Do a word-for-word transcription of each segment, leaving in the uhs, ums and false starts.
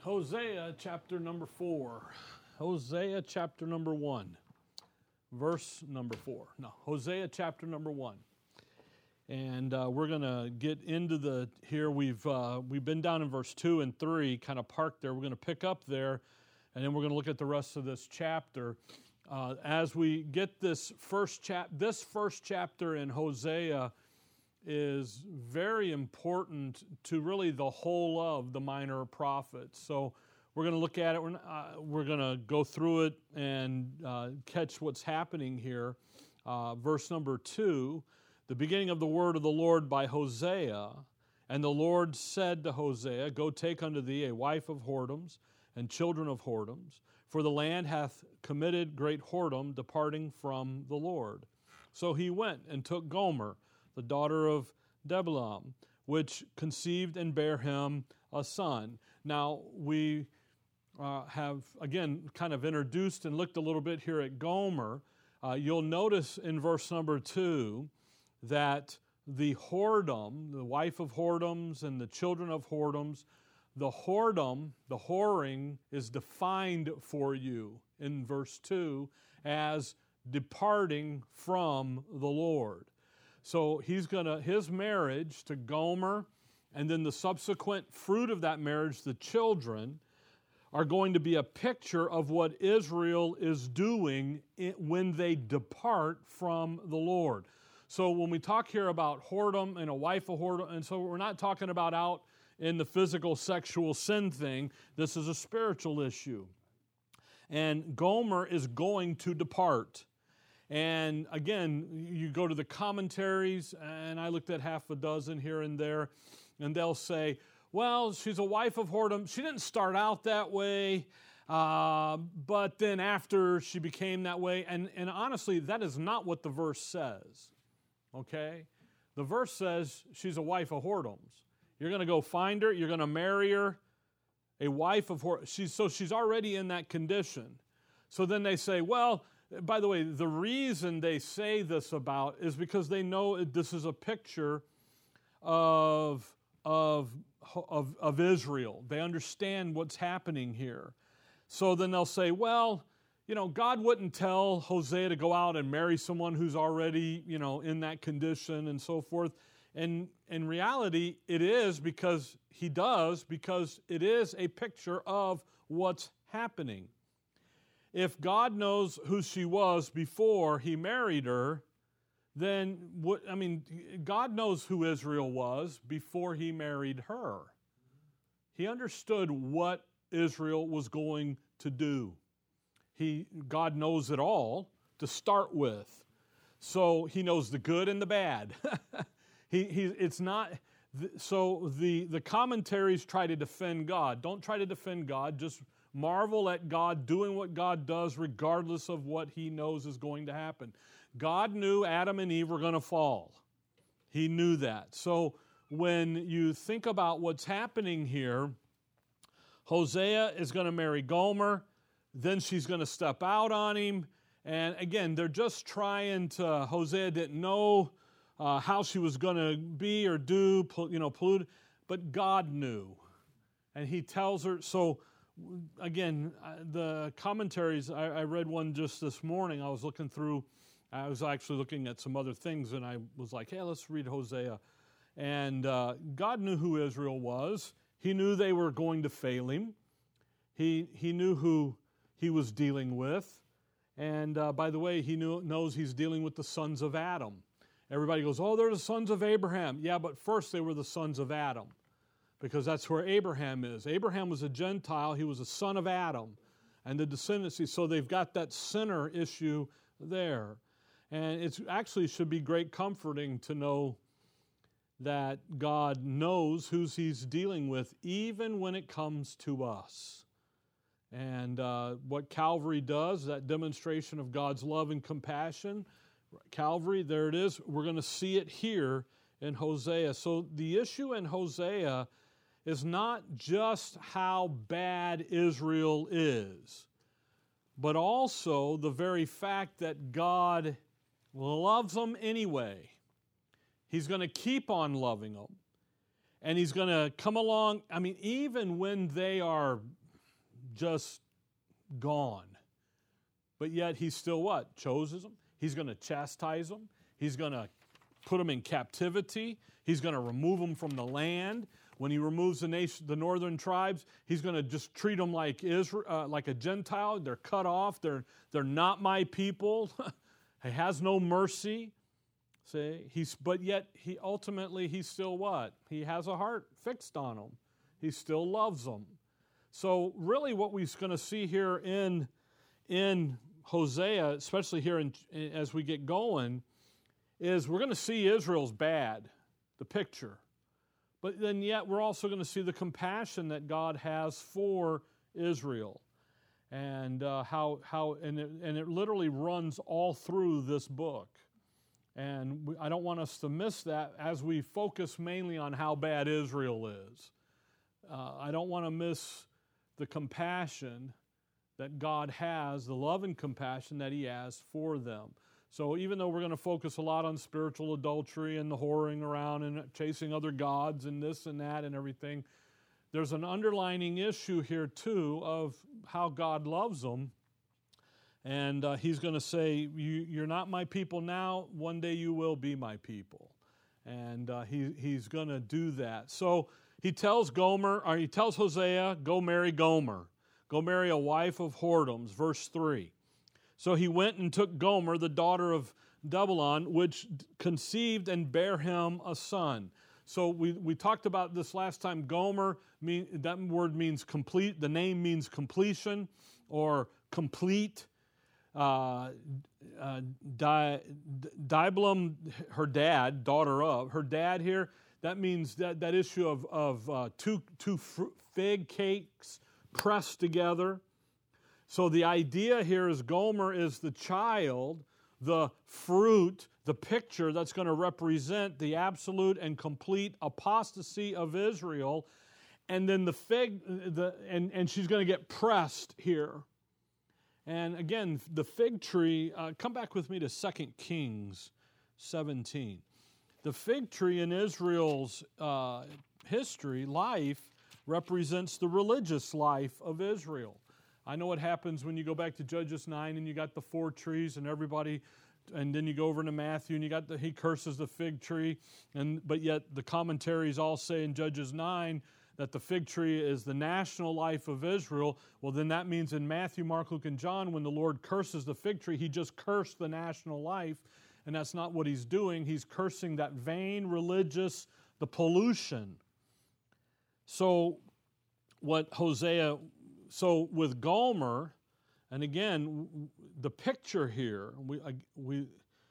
Hosea chapter number four. Hosea chapter number one. Verse number four. No, Hosea chapter number one. And uh, we're going to get into the, here we've uh, we've been down in verse two and three, kind of parked there. We're going to pick up there, and then we're going to look at the rest of this chapter. Uh, as we get this first chap, this first chapter in Hosea is very important to really the whole of the minor prophets. So we're going to look at it. We're, uh, we're going to go through it and uh, catch what's happening here. Uh, verse number two, the beginning of the word of the Lord by Hosea. And the Lord said to Hosea, Go take unto thee a wife of whoredoms and children of whoredoms, for the land hath committed great whoredom, departing from the Lord. So he went and took Gomer, the daughter of Diblaim, which conceived and bare him a son. Now, we uh, have, again, kind of introduced and looked a little bit here at Gomer. Uh, you'll notice in verse number two that the whoredom, the wife of whoredoms and the children of whoredoms, the whoredom, the whoring, is defined for you in verse two as departing from the Lord. So he's going to, his marriage to Gomer and then the subsequent fruit of that marriage, the children, are going to be a picture of what Israel is doing when they depart from the Lord. So when we talk here about whoredom and a wife of whoredom, and so we're not talking about out in the physical sexual sin thing. This is a spiritual issue. And Gomer is going to depart. And again, you go to the commentaries, and I looked at half a dozen here and there, and they'll say, well, she's a wife of whoredom. She didn't start out that way, uh, but then after she became that way. And, and honestly, that is not what the verse says, okay? The verse says she's a wife of whoredoms. You're going to go find her. You're going to marry her, a wife of whoredoms. She's, so she's already in that condition. So then they say, well, by the way, the reason they say this about is because they know this is a picture of, of, of, of Israel. They understand what's happening here. So then they'll say, well, you know, God wouldn't tell Hosea to go out and marry someone who's already, you know, in that condition and so forth. And in reality, it is because he does, because it is a picture of what's happening. If God knows who she was before he married her, then, what, I mean, God knows who Israel was before he married her. He understood what Israel was going to do. He, God knows it all to start with. So he knows the good and the bad. he, he, it's not, so the, the commentaries try to defend God. Don't try to defend God, just marvel at God doing what God does regardless of what he knows is going to happen. God knew Adam and Eve were going to fall. He knew that. So when you think about what's happening here, Hosea is going to marry Gomer, then she's going to step out on him. And again, they're just trying to, Hosea didn't know uh, how she was going to be or do, you know, pollute, but God knew. And he tells her, so again, the commentaries, I, I read one just this morning. I was looking through, I was actually looking at some other things, and I was like, hey, let's read Hosea. And uh, God knew who Israel was. He knew they were going to fail him. He, he knew who he was dealing with. And uh, by the way, he knew, knows he's dealing with the sons of Adam. Everybody goes, oh, they're the sons of Abraham. Yeah, but first they were the sons of Adam, because that's where Abraham is. Abraham was a Gentile. He was a son of Adam and the descendancy. So they've got that sinner issue there. And it actually should be great comforting to know that God knows who he's dealing with, even when it comes to us. And uh, what Calvary does, that demonstration of God's love and compassion, Calvary, there it is. We're going to see it here in Hosea. So the issue in Hosea is not just how bad Israel is, but also the very fact that God loves them anyway. He's going to keep on loving them. and he's going to come along. I mean, even when they are just gone, but yet he still what? Chooses them. He's going to chastise them. He's going to put them in captivity. He's going to remove them from the land. When he removes the nation, the northern tribes, he's going to just treat them like Israel, uh, like a Gentile. They're cut off. They're they're not my people. He has no mercy. See, he's but yet he ultimately he's still what? He has a heart fixed on them. He still loves them. So really, what we're going to see here in in Hosea, especially here in, as we get going, is we're going to see Israel's bad, the picture. But then yet we're also going to see the compassion that God has for Israel, and uh, how how and it, and it literally runs all through this book. And we, I don't want us to miss that as we focus mainly on how bad Israel is. Uh, I don't want to miss the compassion that God has, the love and compassion that He has for them. So even though we're going to focus a lot on spiritual adultery and the whoring around and chasing other gods and this and that and everything, there's an underlining issue here too of how God loves them. And uh, He's going to say, you, you're not my people now, one day you will be my people. And uh, he, He's going to do that. So He tells Gomer, or He tells Hosea, go marry Gomer. Go marry a wife of whoredoms, verse three. So he went and took Gomer, the daughter of Diblaim, which conceived and bare him a son. So we, we talked about this last time. Gomer, mean, that word means complete. The name means completion or complete. Uh, uh, Di, Diblaim, her dad, daughter of, her dad here, that means that, that issue of, of uh, two, two fig cakes pressed together. So the idea here is Gomer is the child, the fruit, the picture that's going to represent the absolute and complete apostasy of Israel. And then the fig, the and, and she's going to get pressed here. And again, the fig tree, uh, come back with me to Second Kings seventeen. The fig tree in Israel's uh, history, life, represents the religious life of Israel. I know what happens when you go back to Judges nine and you got the four trees and everybody, and then you go over into Matthew and you got the, he curses the fig tree, and but yet the commentaries all say in Judges nine that the fig tree is the national life of Israel. Well, then that means in Matthew, Mark, Luke, and John, when the Lord curses the fig tree, He just cursed the national life, and that's not what He's doing. He's cursing that vain religious, the pollution. So what Hosea... So with Gomer, and again, the picture here, we, we,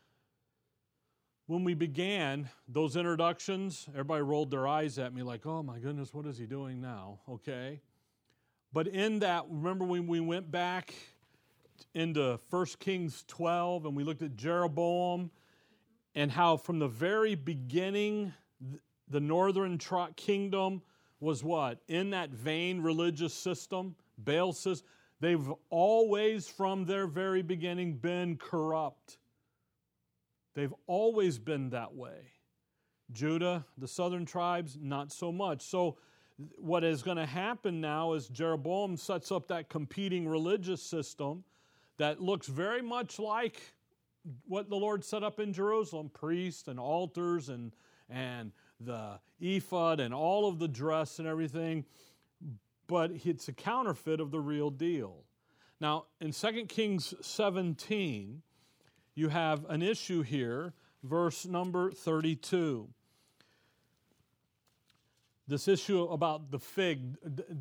when we began those introductions, everybody rolled their eyes at me like, oh my goodness, what is he doing now? Okay. But in that, remember when we went back into First Kings twelve and we looked at Jeroboam and how from the very beginning, the northern kingdom was what? In that vain religious system, Baal system, they've always from their very beginning been corrupt. They've always been that way. Judah, the southern tribes, not so much. So what is going to happen now is Jeroboam sets up that competing religious system that looks very much like what the Lord set up in Jerusalem, priests and altars and, and the ephod and all of the dress and everything, but it's a counterfeit of the real deal. Now, in Second Kings seventeen, you have an issue here, verse number thirty-two. This issue about the fig,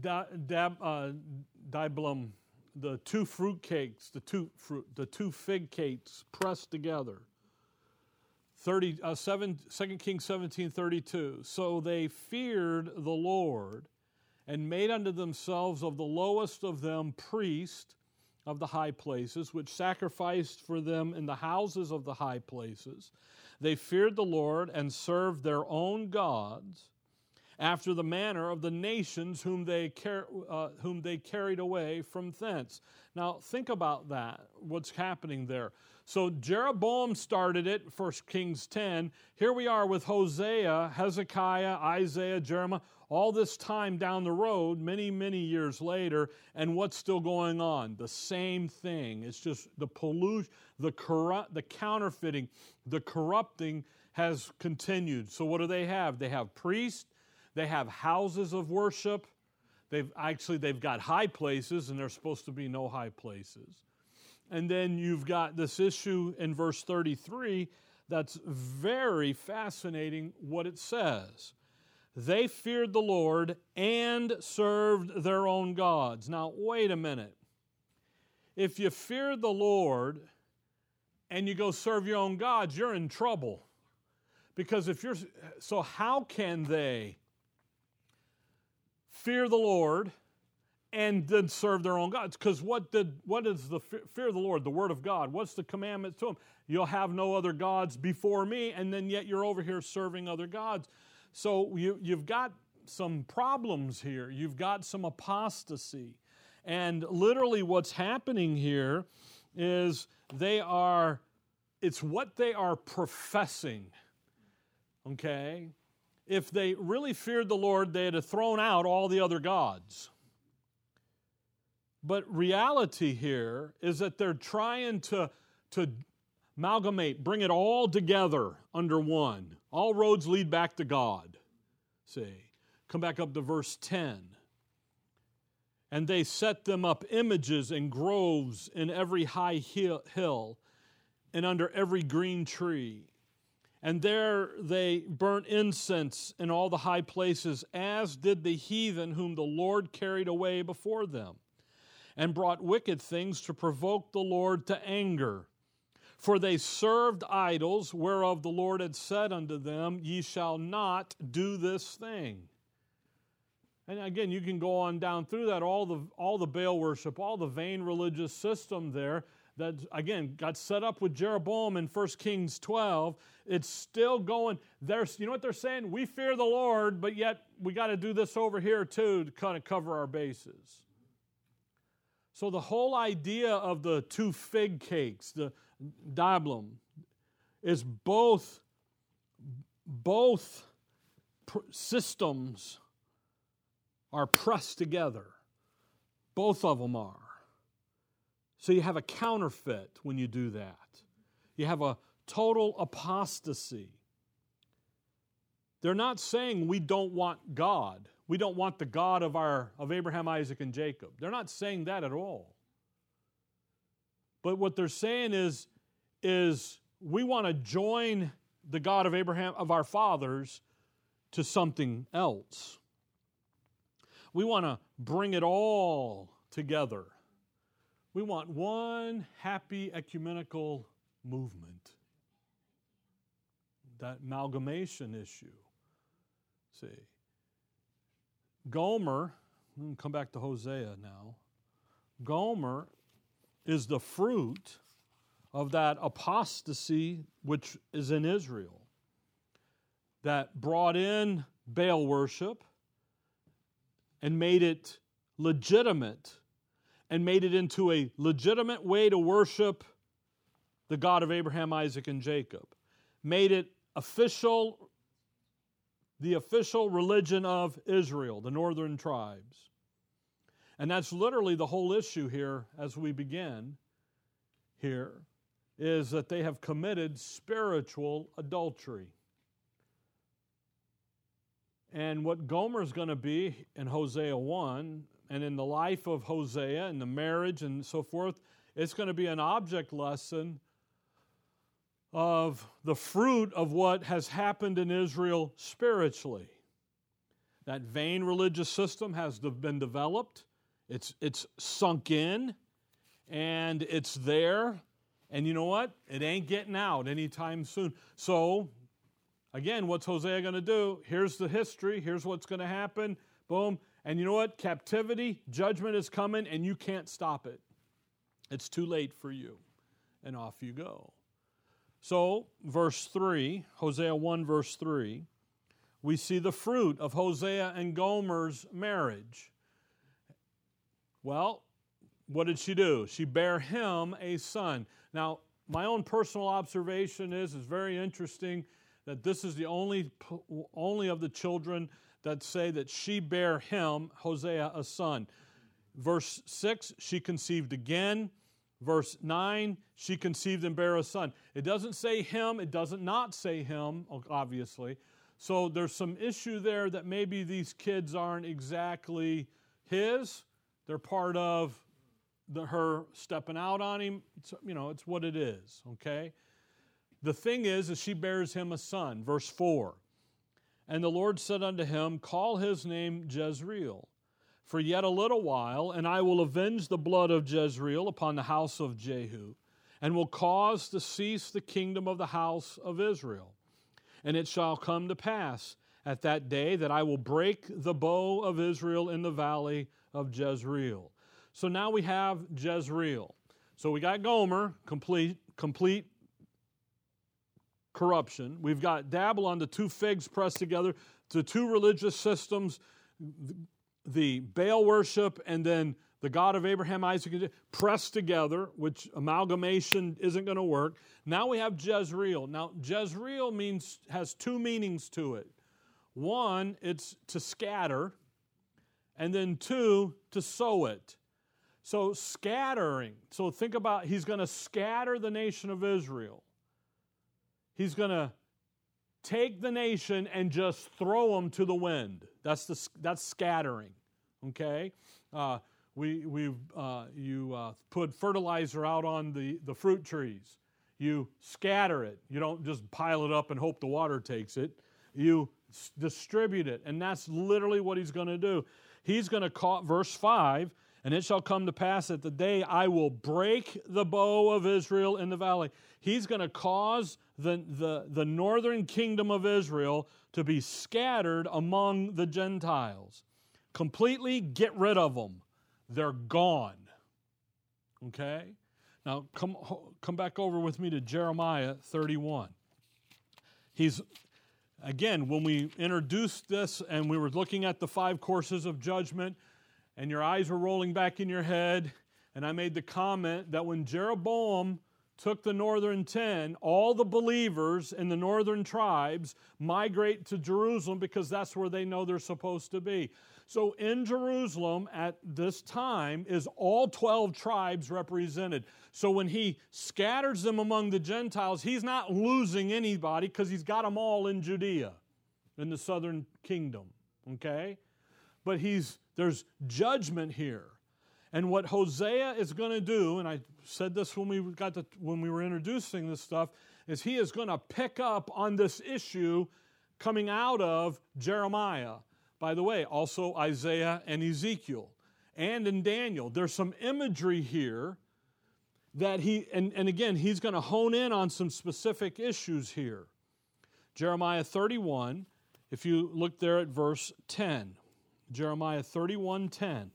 Diblaim, the two fruit cakes, the two fruit, the two fig cakes pressed together. thirty, uh, seven, Second Kings seventeen thirty-two. So they feared the Lord and made unto themselves of the lowest of them priests of the high places, which sacrificed for them in the houses of the high places. They feared the Lord and served their own gods, after the manner of the nations whom they, car- uh, whom they carried away from thence. Now, think about that, what's happening there. So Jeroboam started it, First Kings ten. Here we are with Hosea, Hezekiah, Isaiah, Jeremiah, all this time down the road, many, many years later, and what's still going on? The same thing. It's just the pollution, the corrupt, the counterfeiting, the corrupting has continued. So what do they have? They have priests, they have houses of worship. They've actually they've got high places, and there's supposed to be no high places. And then you've got this issue in verse thirty-three that's very fascinating what it says. They feared the Lord and served their own gods. Now, wait a minute. If you fear the Lord and you go serve your own gods, you're in trouble. Because if you're, so how can they fear the Lord and then serve their own gods? Because what did what is the fear of the Lord? The Word of God. What's the commandment to them? You'll have no other gods before me, and then yet you're over here serving other gods. So you, you've got some problems here. You've got some apostasy. And literally what's happening here is they are, it's what they are professing. Okay? If they really feared the Lord, they'd have thrown out all the other gods. But reality here is that they're trying to, to amalgamate, bring it all together under one. All roads lead back to God. See, come back up to verse ten. And they set them up images and groves in every high hill and under every green tree. And there they burnt incense in all the high places, as did the heathen whom the Lord carried away before them, and brought wicked things to provoke the Lord to anger. For they served idols, whereof the Lord had said unto them, Ye shall not do this thing. And again, you can go on down through that, all the, all the Baal worship, all the vain religious system there, that, again, got set up with Jeroboam in First Kings twelve. It's still going. There's, you know what they're saying? We fear the Lord, but yet we got to do this over here too to kind of cover our bases. So the whole idea of the two fig cakes, the diablum, is both, both systems are pressed together. Both of them are. So you have a counterfeit when you do that. You have a total apostasy. They're not saying we don't want God. We don't want the God of our of Abraham, Isaac, and Jacob. They're not saying that at all. But what they're saying is, is we want to join the God of Abraham, of our fathers, to something else. We want to bring it all together. We want one happy ecumenical movement. That amalgamation issue. See. Gomer, we'll come back to Hosea now. Gomer is the fruit of that apostasy which is in Israel, that brought in Baal worship and made it legitimate and made it into a legitimate way to worship the God of Abraham, Isaac, and Jacob. Made it official, the official religion of Israel, the northern tribes. And that's literally the whole issue here as we begin here, is that they have committed spiritual adultery. And what Gomer's going to be in Hosea one, and in the life of Hosea and the marriage and so forth, it's going to be an object lesson of the fruit of what has happened in Israel spiritually. That vain religious system has been developed. It's, it's sunk in, and it's there. And you know what? It ain't getting out anytime soon. So, again, what's Hosea going to do? Here's the history. Here's what's going to happen. Boom. And you know what? Captivity, judgment is coming, and you can't stop it. It's too late for you. And off you go. So, verse three, Hosea one, verse three, we see the fruit of Hosea and Gomer's marriage. Well, what did she do? She bare him a son. Now, my own personal observation is, it's very interesting that this is the only, only of the children that say that she bare him, Hosea, a son. Verse six, she conceived again. Verse nine, she conceived and bare a son. It doesn't say him. It doesn't not say him, obviously. So there's some issue there that maybe these kids aren't exactly his. They're part of the, her stepping out on him. It's, you know, it's what it is, okay? The thing is, is she bears him a son. Verse four, and the Lord said unto him, call his name Jezreel. For yet a little while, and I will avenge the blood of Jezreel upon the house of Jehu, and will cause to cease the kingdom of the house of Israel. And it shall come to pass at that day that I will break the bow of Israel in the valley of Jezreel. So now we have Jezreel. So we got Gomer, complete, complete corruption. We've got Babylon, the two figs pressed together, the two religious systems, the Baal worship, and then the God of Abraham, Isaac, and Jacob pressed together, which amalgamation isn't going to work. Now we have Jezreel. Now, Jezreel means has two meanings to it. One, it's to scatter, and then two, to sow it. So scattering. So think about, he's going to scatter the nation of Israel. He's going to take the nation and just throw them to the wind. That's the that's scattering, okay? Uh, we we uh, you uh, put fertilizer out on the, the fruit trees. You scatter it. You don't just pile it up and hope the water takes it. You s- distribute it, and that's literally what he's going to do. He's going to call, verse five, and it shall come to pass at the day I will break the bow of Israel in the valley. He's going to cause the, the, the northern kingdom of Israel to be scattered among the Gentiles. Completely get rid of them. They're gone. Okay? Now, come, come back over with me to Jeremiah thirty-one. He's, again, when we introduced this and we were looking at the five courses of judgment, and your eyes were rolling back in your head, and I made the comment that when Jeroboam took the northern ten, all the believers in the northern tribes migrate to Jerusalem because that's where they know they're supposed to be. So in Jerusalem at this time is all twelve tribes represented. So when he scatters them among the Gentiles, he's not losing anybody because he's got them all in Judea, in the southern kingdom, okay? But he's there's judgment here. And what Hosea is going to do, and I said this when we got to, when we were introducing this stuff, is he is going to pick up on this issue coming out of Jeremiah. By the way, also Isaiah and Ezekiel. And in Daniel. There's some imagery here that he, and, and again, he's going to hone in on some specific issues here. Jeremiah thirty-one, if you look there at verse ten. Jeremiah thirty-one ten.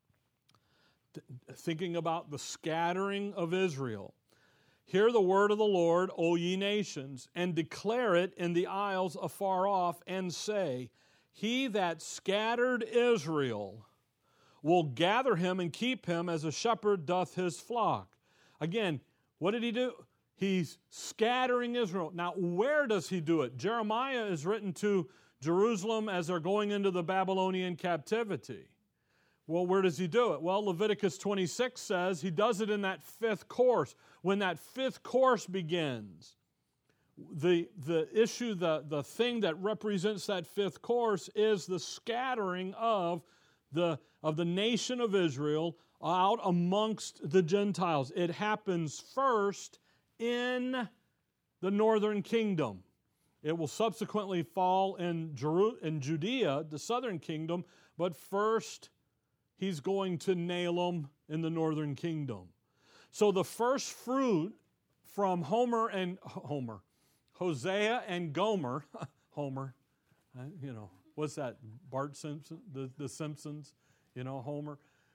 Thinking about the scattering of Israel. Hear the word of the Lord, O ye nations, and declare it in the isles afar off, and say, He that scattered Israel will gather him and keep him as a shepherd doth his flock. Again, what did he do? He's scattering Israel. Now, where does he do it? Jeremiah is written to Jerusalem as they're going into the Babylonian captivity. Well, where does he do it? Well, Leviticus twenty-six says he does it in that fifth course. When that fifth course begins, the, the issue, the, the thing that represents that fifth course is the scattering of the, of the nation of Israel out amongst the Gentiles. It happens first in the northern kingdom. It will subsequently fall in, Jeru- in Judea, the southern kingdom, but first he's going to nail them in the northern kingdom. So the first fruit from Homer and Homer, Hosea and Gomer, Homer, you know, what's that? Bart Simpson, the, the Simpsons, you know, Homer.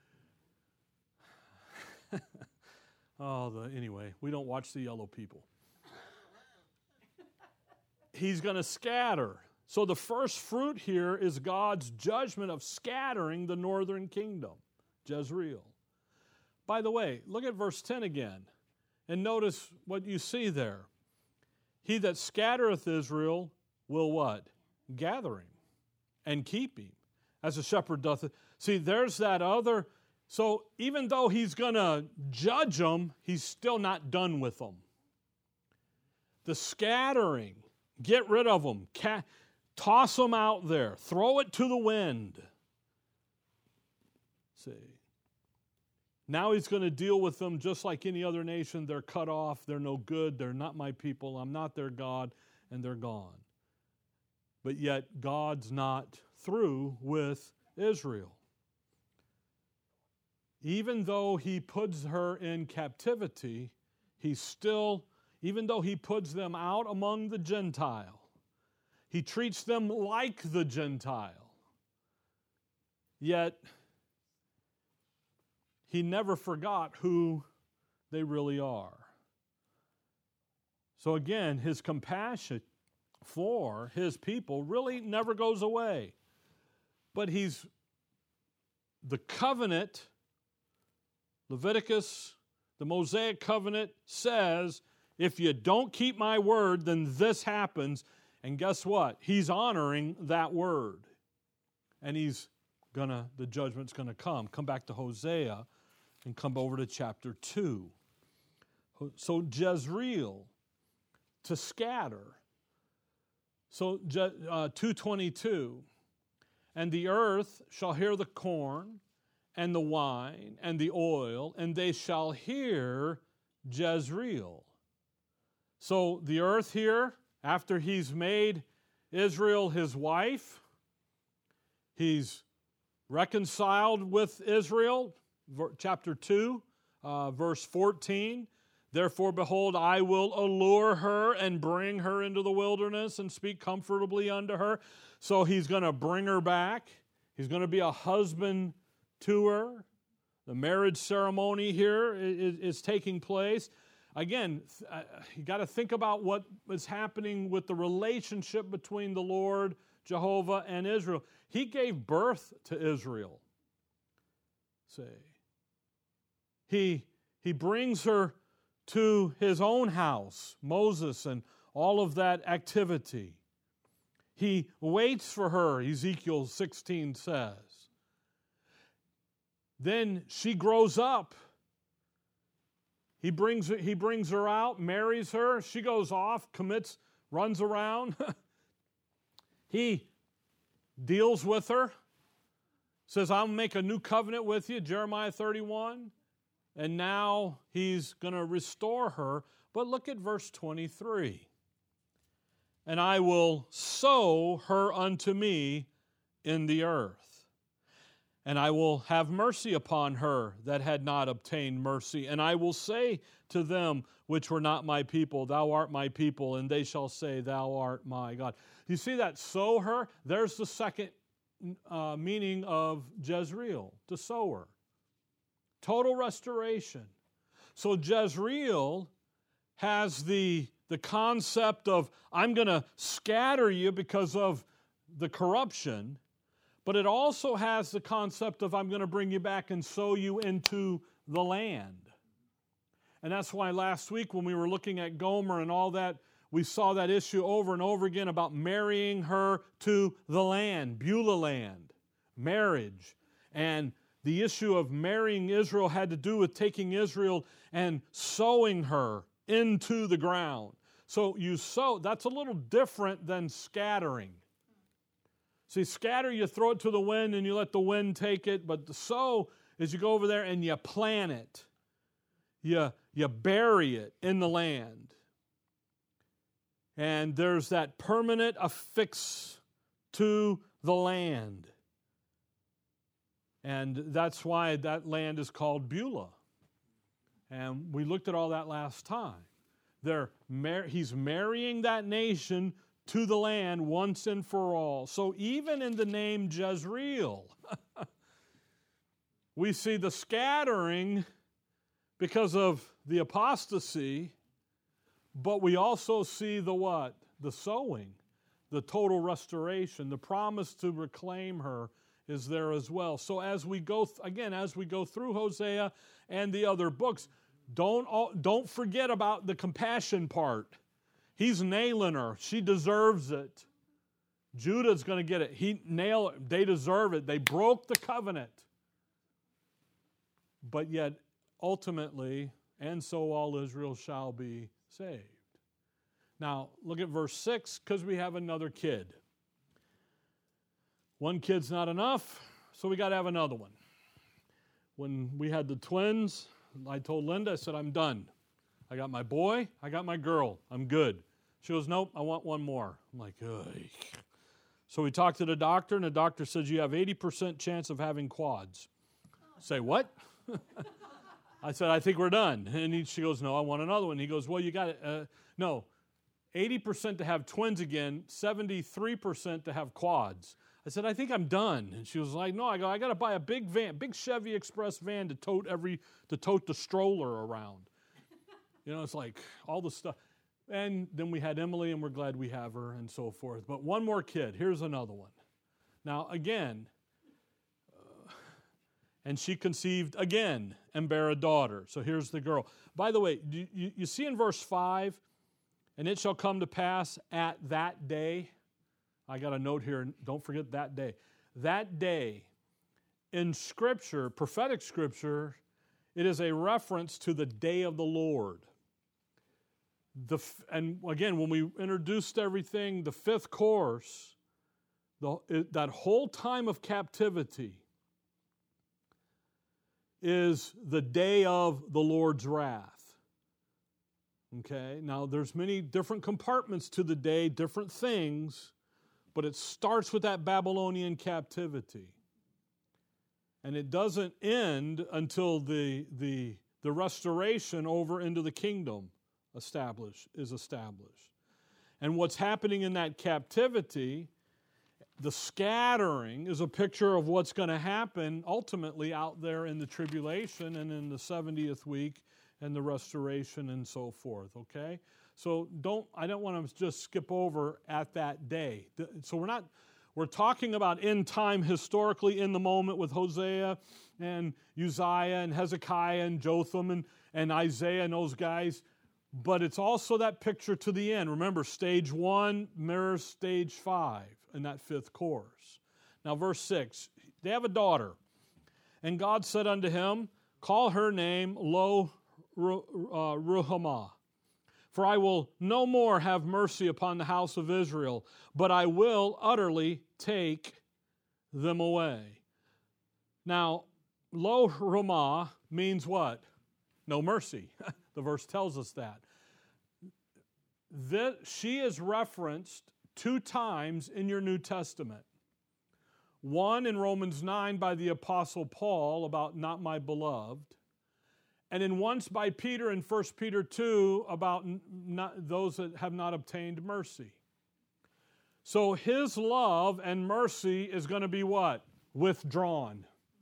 oh, the, anyway, we don't watch the yellow people. He's going to scatter. So the first fruit here is God's judgment of scattering the northern kingdom, Jezreel. By the way, look at verse ten again, and notice what you see there. He that scattereth Israel will what? Gather him and keep him, as a shepherd doth it. See, there's that other. So even though he's going to judge them, he's still not done with them. The scattering, get rid of them, ca- toss them out there, throw it to the wind. See, now he's going to deal with them just like any other nation. They're cut off, they're no good, they're not my people, I'm not their God, and they're gone. But yet God's not through with Israel. Even though he puts her in captivity, he's still, even though he puts them out among the Gentile, he treats them like the Gentile. Yet, he never forgot who they really are. So again, his compassion for his people really never goes away. But he's, the covenant, Leviticus, the Mosaic covenant says, if you don't keep my word, then this happens. And guess what? He's honoring that word. And he's gonna, the judgment's gonna come. Come back to Hosea and come over to chapter two. So Jezreel, to scatter. So uh, two twenty-two, and the earth shall hear the corn, and the wine, and the oil, and they shall hear Jezreel. So the earth here, after he's made Israel his wife, he's reconciled with Israel, chapter two, uh, verse fourteen. Therefore, behold, I will allure her and bring her into the wilderness and speak comfortably unto her. So he's going to bring her back. He's going to be a husband to her. The marriage ceremony here is, is taking place. Again, uh, you got to think about what is happening with the relationship between the Lord, Jehovah, and Israel. He gave birth to Israel. See, he, he brings her to his own house, Moses, and all of that activity. He waits for her, Ezekiel sixteen says. Then she grows up. He brings, he brings her out, marries her. She goes off, commits, runs around. He deals with her. Says, I'll make a new covenant with you, Jeremiah thirty-one. And now he's going to restore her. But look at verse twenty-three. And I will sow her unto me in the earth. And I will have mercy upon her that had not obtained mercy. And I will say to them which were not my people, thou art my people, and they shall say, thou art my God. You see that sow her? There's the second uh, meaning of Jezreel, to sow her. Total restoration. So Jezreel has the, the concept of, I'm going to scatter you because of the corruption. But it also has the concept of I'm going to bring you back and sow you into the land. And that's why last week when we were looking at Gomer and all that, we saw that issue over and over again about marrying her to the land, Beulah land, marriage. And the issue of marrying Israel had to do with taking Israel and sowing her into the ground. So you sow, that's a little different than scattering. See, scatter, you throw it to the wind and you let the wind take it. But the sow is you go over there and you plant it. You, you bury it in the land. And there's that permanent affix to the land. And that's why that land is called Beulah. And we looked at all that last time. They're mar- he's marrying that nation to the land once and for all. So even in the name Jezreel, we see the scattering because of the apostasy, but we also see the what? The sowing. The the total restoration. The promise to reclaim her is there as well. So as we go, th- again, as we go through Hosea and the other books, don't, all, don't forget about the compassion part. He's nailing her. She deserves it. Judah's going to get it. He nail it. They deserve it. They broke the covenant. But yet, ultimately, and so all Israel shall be saved. Now, look at verse six, because we have another kid. One kid's not enough, so we got to have another one. When we had the twins, I told Linda, I said, I'm done. I got my boy, I got my girl. I'm good. She goes, nope, I want one more. I'm like, ugh. So we talked to the doctor, and the doctor says you have eighty percent chance of having quads. I say, what? I said, I think we're done. And he, she goes, no, I want another one. He goes, well, you got it. Uh, no, eighty percent to have twins again, seventy-three percent to have quads. I said, I think I'm done. And she was like, no, I go, I got to buy a big van, big Chevy Express van to tote every, to tote the stroller around. You know, it's like all the stuff. And then we had Emily, and we're glad we have her, and so forth. But one more kid. Here's another one. Now, again, uh, and she conceived again and bare a daughter. So here's the girl. By the way, you, you, you see in verse five, and it shall come to pass at that day. I got a note here, don't forget that day. That day, in Scripture, prophetic Scripture, it is a reference to the day of the Lord. The, and again, when we introduced everything, the fifth course, the, it, that whole time of captivity is the day of the Lord's wrath. Okay, now there's many different compartments to the day, different things, but it starts with that Babylonian captivity. And it doesn't end until the, the, the restoration over into the kingdom established, is established. And what's happening in that captivity, the scattering, is a picture of what's going to happen ultimately out there in the tribulation and in the seventieth week and the restoration and so forth, okay? So don't, I don't want to just skip over at that day. So we're not, we're talking about end time historically in the moment with Hosea and Uzziah and Hezekiah and Jotham and, and Isaiah and those guys, but it's also that picture to the end. Remember, stage one mirrors stage five in that fifth course. Now verse six, they have a daughter, and God said unto him, call her name Lo Ruhamah. For I will no more have mercy upon the house of Israel, but I will utterly take them away. Now, Lo Ruhamah means what? No mercy. The verse tells us that. This, she is referenced two times in your New Testament. One in Romans nine by the Apostle Paul about not my beloved, and then once by Peter in First Peter two about not, those that have not obtained mercy. So his love and mercy is going to be what? Withdrawn.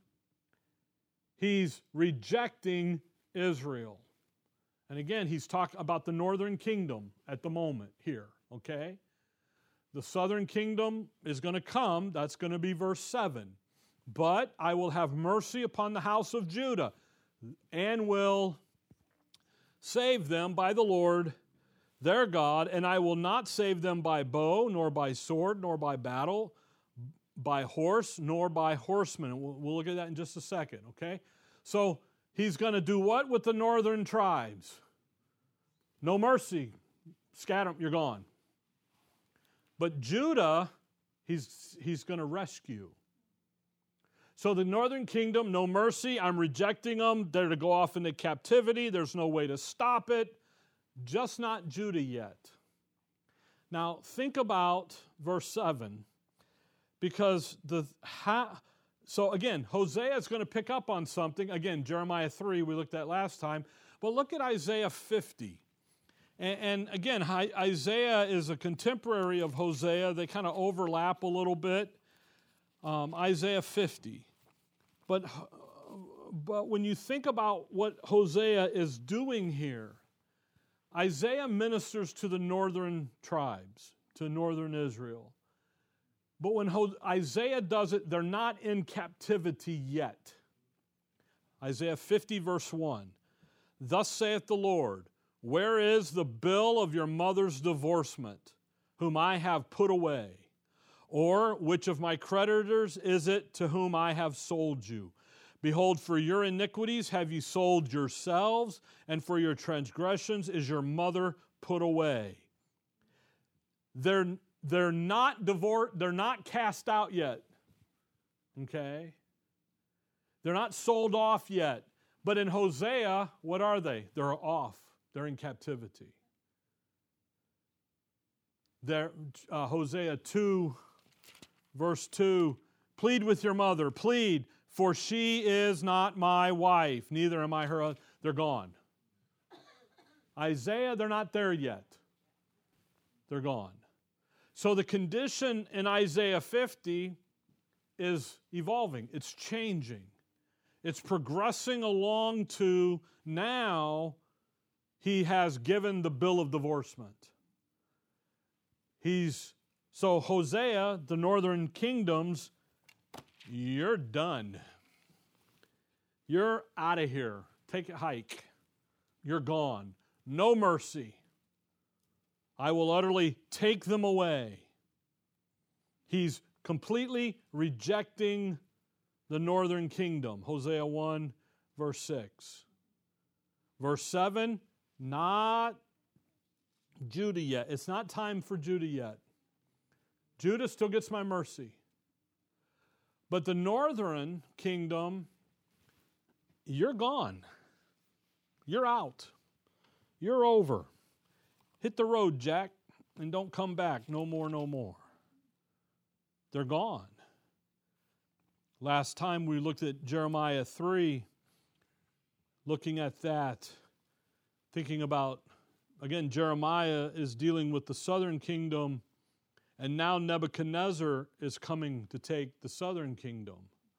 He's rejecting Israel. And again, he's talking about the northern kingdom at the moment here, okay? The southern kingdom is going to come. That's going to be verse seven. But I will have mercy upon the house of Judah, and will save them by the Lord their God, and I will not save them by bow, nor by sword, nor by battle, by horse, nor by horsemen. We'll, we'll look at that in just a second, okay? So he's going to do what with the northern tribes? No mercy. Scatter them, you're gone. But Judah, he's, he's going to rescue. So the northern kingdom, no mercy. I'm rejecting them. They're to go off into captivity. There's no way to stop it. Just not Judah yet. Now, think about verse seven. Because the... Ha, so again, Hosea is going to pick up on something. Again, Jeremiah three we looked at last time. But look at Isaiah fifty. And, and again, Isaiah is a contemporary of Hosea. They kind of overlap a little bit. Um, Isaiah fifty. But, but when you think about what Hosea is doing here, Isaiah ministers to the northern tribes, to northern Israel. But when Isaiah does it, they're not in captivity yet. Isaiah fifty, verse one. Thus saith the Lord, where is the bill of your mother's divorcement, whom I have put away? Or which of my creditors is it to whom I have sold you? Behold, for your iniquities have you sold yourselves, and for your transgressions is your mother put away. They're, they're not divorced, they're not cast out yet. Okay? They're not sold off yet. But in Hosea, what are they? They're off. They're in captivity. They're, uh, Hosea two, verse two, plead with your mother, plead, for she is not my wife, neither am I her. They're gone. Isaiah, they're not there yet. They're gone. So the condition in Isaiah fifty is evolving. It's changing. It's progressing along to now he has given the bill of divorcement. He's, so Hosea, the northern kingdoms, you're done. You're out of here. Take a hike. You're gone. No mercy. I will utterly take them away. He's completely rejecting the northern kingdom. Hosea one, verse six. Verse seven, not Judah yet. It's not time for Judah yet. Judah still gets my mercy. But the northern kingdom, you're gone. You're out. You're over. Hit the road, Jack, and don't come back. No more, no more. They're gone. Last time we looked at Jeremiah three, looking at that, thinking about, again, Jeremiah is dealing with the southern kingdom, and now Nebuchadnezzar is coming to take the southern kingdom.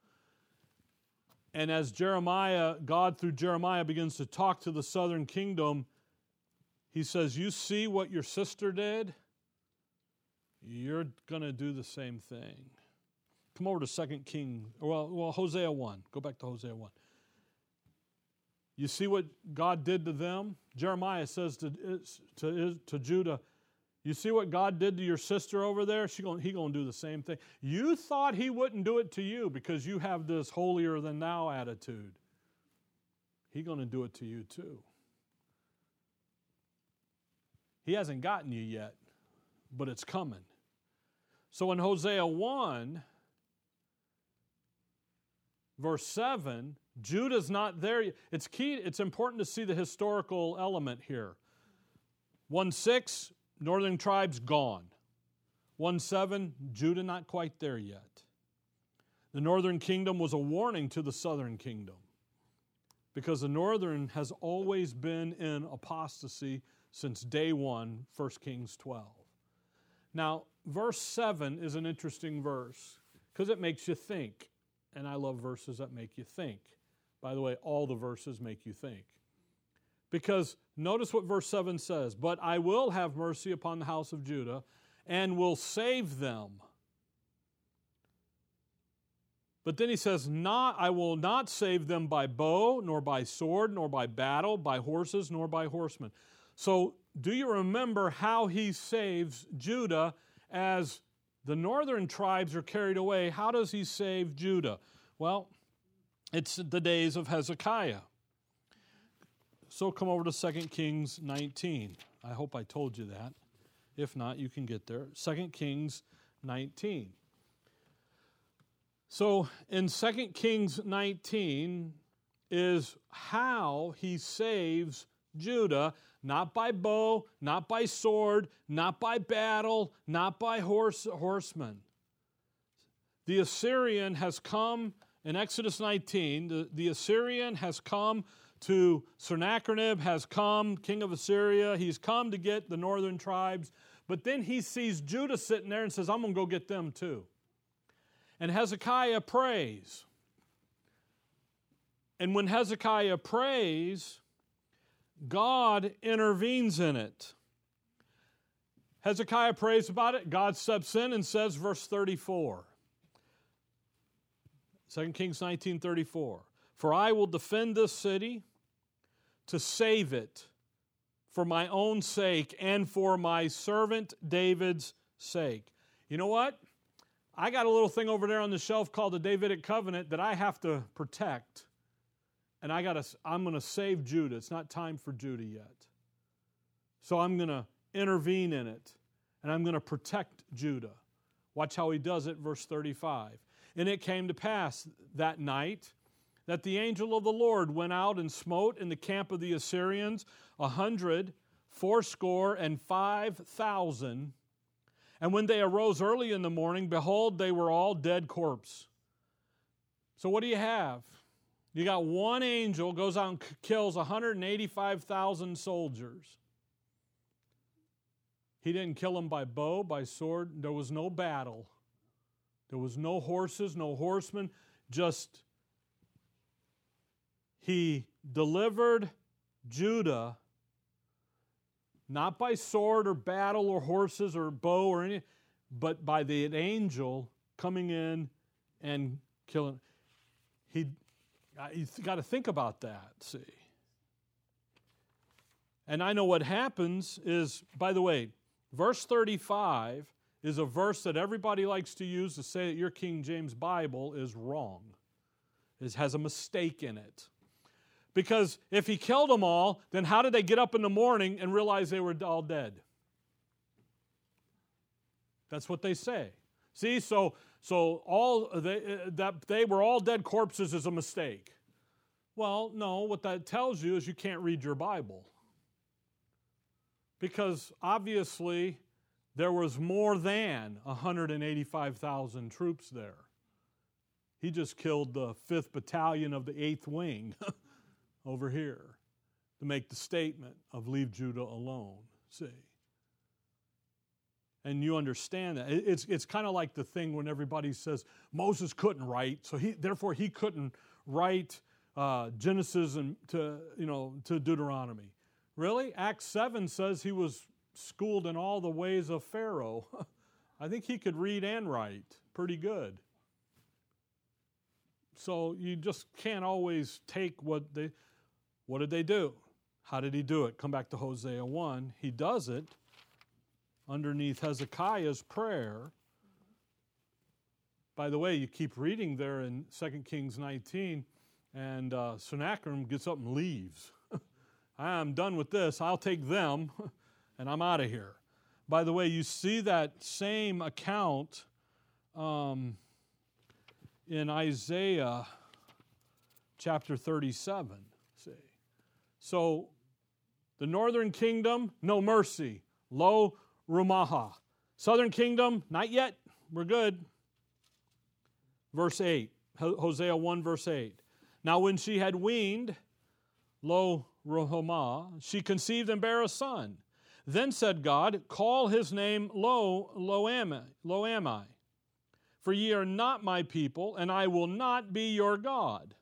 And as Jeremiah, God through Jeremiah begins to talk to the southern kingdom, he says, you see what your sister did? You're going to do the same thing. Come over to Second Kings, well, well, Hosea one. Go back to Hosea one. You see what God did to them? Jeremiah says to, to, to Judah, you see what God did to your sister over there? She gonna, he going to do the same thing. You thought he wouldn't do it to you because you have this holier-than-thou attitude. He's going to do it to you too. He hasn't gotten you yet, but it's coming. So in Hosea one, verse seven, Judah's not there yet. It's key, it's important to see the historical element here. one six, northern tribes gone. one seven, Judah not quite there yet. The northern kingdom was a warning to the southern kingdom because the northern has always been in apostasy since day one, First Kings twelve. Now, verse seven is an interesting verse because it makes you think. And I love verses that make you think. By the way, all the verses make you think. Because notice what verse seven says, but I will have mercy upon the house of Judah and will save them. But then he says, not, I will not save them by bow, nor by sword, nor by battle, by horses, nor by horsemen. So do you remember how he saves Judah as the northern tribes are carried away? How does he save Judah? Well, it's the days of Hezekiah. So come over to Second Kings nineteen. I hope I told you that. If not, you can get there. Second Kings nineteen. So in Second Kings nineteen is how he saves Judah, not by bow, not by sword, not by battle, not by horse, horsemen. The Assyrian has come, in Exodus nineteen, the, the Assyrian has come to, Sennacherib has come, king of Assyria, he's come to get the northern tribes, but then he sees Judah sitting there and says, I'm going to go get them too. And Hezekiah prays. And when Hezekiah prays, God intervenes in it. Hezekiah prays about it. God steps in and says, verse thirty-four. Second Kings nineteen thirty-four. For I will defend this city to save it for my own sake and for my servant David's sake. You know what? I got a little thing over there on the shelf called the Davidic Covenant that I have to protect. And I got to, I'm going to save Judah. It's not time for Judah yet. So I'm going to intervene in it. And I'm going to protect Judah. Watch how he does it, verse thirty-five. And it came to pass that night that the angel of the Lord went out and smote in the camp of the Assyrians a hundred, fourscore, and five thousand. And when they arose early in the morning, behold, they were all dead corpse. So what do you have? You got one angel goes out and kills one hundred eighty-five thousand soldiers. He didn't kill them by bow, by sword. There was no battle. There was no horses, no horsemen. Just he delivered Judah not by sword or battle or horses or bow or anything, but by the angel coming in and killing. He, you got to think about that, see. And I know what happens is, by the way, verse thirty-five is a verse that everybody likes to use to say that your King James Bible is wrong. It has a mistake in it. Because if he killed them all, then how did they get up in the morning and realize they were all dead? That's what they say. See, so so all they, that they were all dead corpses is a mistake. Well, no, what that tells you is you can't read your Bible. Because obviously there was more than one hundred eighty-five thousand troops there. He just killed the fifth Battalion of the eighth Wing over here to make the statement of leave Judah alone, see. And you understand that. It's, it's kind of like the thing when everybody says Moses couldn't write, so he therefore he couldn't write uh, Genesis and to you know to Deuteronomy. Really? Acts seven says he was schooled in all the ways of Pharaoh. I think he could read and write pretty good. So you just can't always take what they, what did they do? How did he do it? Come back to Hosea one. He does it underneath Hezekiah's prayer. By the way, you keep reading there in Second Kings nineteen, and uh, Sennacherib gets up and leaves. I'm done with this. I'll take them, and I'm out of here. By the way, you see that same account um, in Isaiah chapter thirty-seven. See, so the northern kingdom, no mercy, lo rumaha. Southern kingdom, not yet. We're good. Verse eight, Hosea one, verse eight. Now when she had weaned, lo ruhamah, she conceived and bare a son. Then said God, call his name Lo, Lo am I, Lo am I. For ye are not my people, and I will not be your God.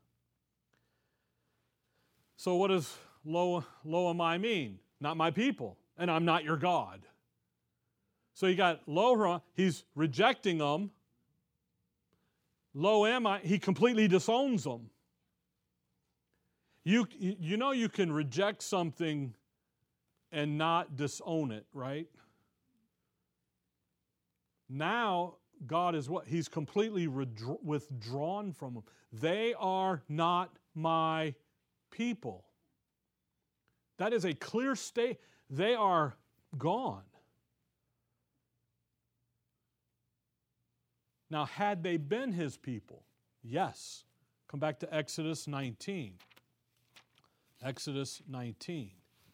So what does Lo, Lo am I mean? Not my people, and I'm not your God. So you got Lo, he's rejecting them. Lo am I, he completely disowns them. You, you know you can reject something and not disown it, right? Now, God is what? He's completely withdrawn from them. They are not my people. That is a clear state. They are gone. Now, had they been his people? Yes. Come back to Exodus nineteen. Exodus nineteen.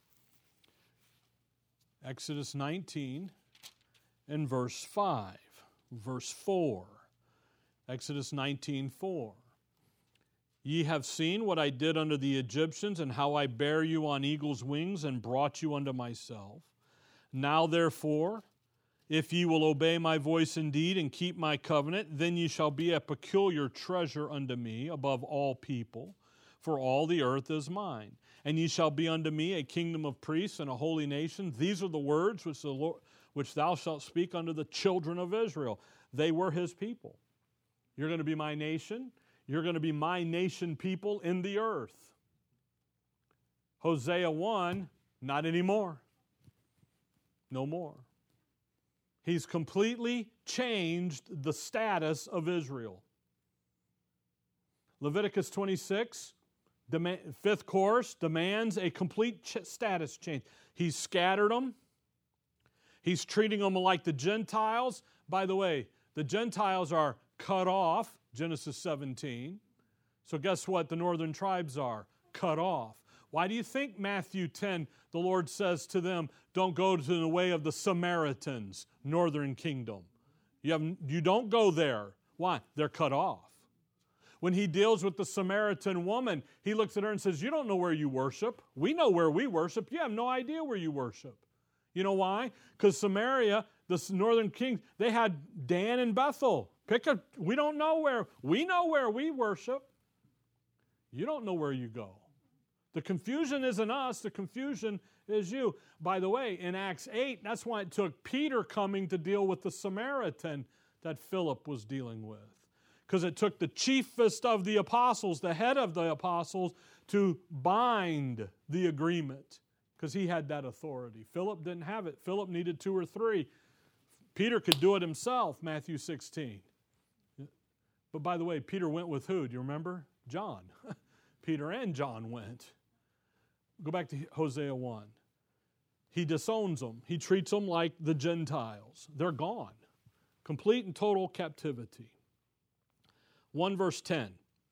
Exodus nineteen and verse five. Verse four. Exodus nineteen, four. Ye have seen what I did unto the Egyptians, and how I bare you on eagle's wings, and brought you unto myself. Now therefore, if ye will obey my voice indeed, and keep my covenant, then ye shall be a peculiar treasure unto me above all people, for all the earth is mine. And ye shall be unto me a kingdom of priests and a holy nation. These are the words which the Lord, which thou shalt speak unto the children of Israel. They were his people. You're going to be my nation. You're going to be my nation people in the earth. Hosea one, not anymore. No more. He's completely changed the status of Israel. Leviticus twenty-six, demand, fifth course, demands a complete ch- status change. He's scattered them. He's treating them like the Gentiles. By the way, the Gentiles are cut off, Genesis seventeen. So guess what the northern tribes are? Cut off. Why do you think Matthew ten, the Lord says to them, don't go to the way of the Samaritans, northern kingdom? You, have, you don't go there. Why? They're cut off. When he deals with the Samaritan woman, he looks at her and says, you don't know where you worship. We know where we worship. You have no idea where you worship. You know why? Because Samaria, the northern kings, they had Dan and Bethel. Pick a, we don't know where. We know where we worship. You don't know where you go. The confusion isn't us. The confusion is you. By the way, in Acts eight, that's why it took Peter coming to deal with the Samaritan that Philip was dealing with. Because it took the chiefest of the apostles, the head of the apostles, to bind the agreement. Because he had that authority. Philip didn't have it. Philip needed two or three. Peter could do it himself, Matthew sixteen. But by the way, Peter went with who? Do you remember? John. Peter and John went. Go back to Hosea one. He disowns them. He treats them like the Gentiles. They're gone. Complete and total captivity. one verse ten.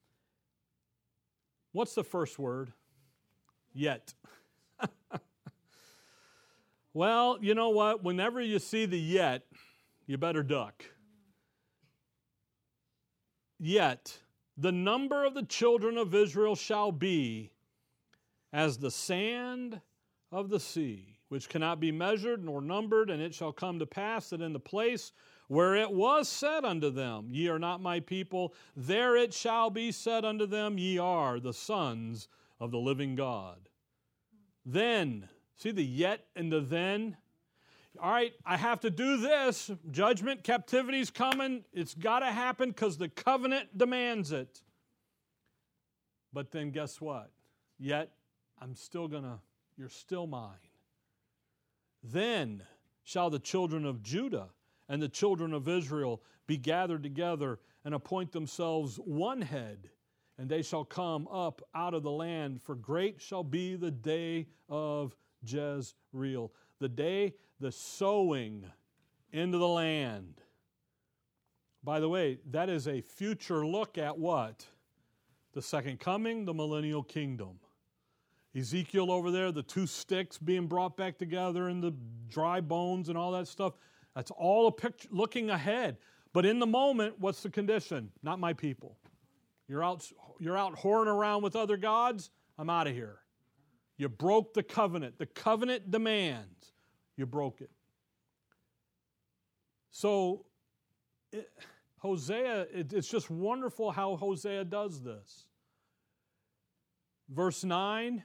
What's the first word? Yet. Well, you know what? Whenever you see the yet, you better duck. Yet, the number of the children of Israel shall be as the sand of the sea, which cannot be measured nor numbered, and it shall come to pass that in the place where it was said unto them, ye are not my people, there it shall be said unto them, ye are the sons of the living God. Then, see the yet and the then? All right, I have to do this. Judgment, captivity's coming. It's got to happen because the covenant demands it. But then guess what? Yet, I'm still going to, you're still mine. Then shall the children of Judah and the children of Israel be gathered together and appoint themselves one head, and they shall come up out of the land, for great shall be the day of Jezreel. The day, the sowing into the land. By the way, that is a future look at what? The second coming, the millennial kingdom. Ezekiel over there, the two sticks being brought back together and the dry bones and all that stuff. That's all a picture looking ahead. But in the moment, what's the condition? Not my people. You're out, you're out whoring around with other gods? I'm out of here. You broke the covenant. The covenant demands. You broke it. So, it, Hosea, it, it's just wonderful how Hosea does this. Verse nine,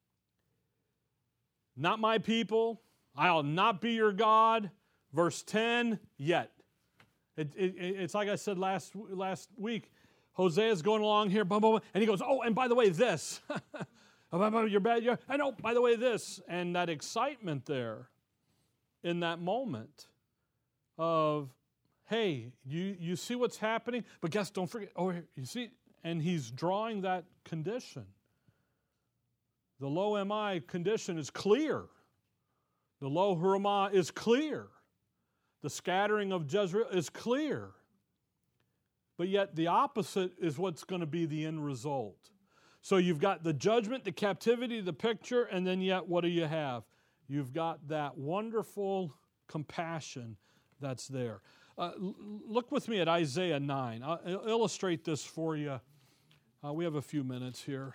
not my people, I'll not be your God. Verse ten, yet. It, it, it's like I said last, last week, Hosea's going along here, blah, blah, blah, and he goes, oh, and by the way, this. You're bad. You're, I know, by the way, this. And that excitement there in that moment of, hey, you, you see what's happening, but guess, don't forget, oh, you see, and he's drawing that condition. The lo mi condition is clear. The lo hurmah is clear. The scattering of Jezreel is clear. But yet the opposite is what's going to be the end result. So you've got the judgment, the captivity, the picture, and then yet what do you have? You've got that wonderful compassion that's there. Uh, l- look with me at Isaiah nine. I'll illustrate this for you. Uh, we have a few minutes here.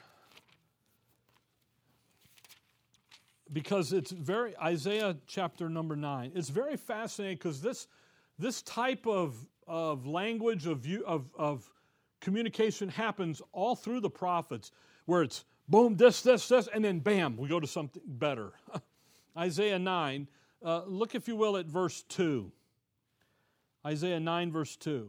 Because it's very, Isaiah chapter number nine, it's very fascinating because this, this type of, of language, of, view, of, of communication happens all through the prophets, where it's boom, this, this, this, and then bam, we go to something better. Isaiah nine, uh, look, if you will, at verse two. Isaiah nine, verse two.